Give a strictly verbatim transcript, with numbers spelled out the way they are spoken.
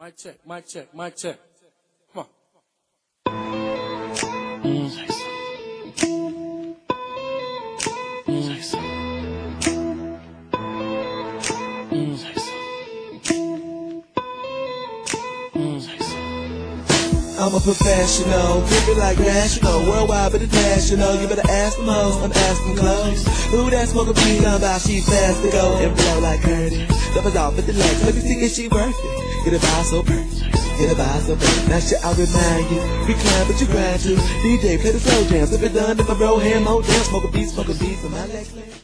Mic check, mic check, mic check. Come on. I'm a professional, pimpin' like national, worldwide but international. You better ask them hoes, I'm asking clothes. Who that smoking weed on about? She fast to go and blow like Curtis. Doubles off at the legs, let me see if she worth it. Get a vibe so perfect, get a vibe so perfect. Now shit, I'll remind you, recline but you grind too. D J play the slow jams, if it done, if I roll hand, more down, smoke a beat, smoke a beat for my legs.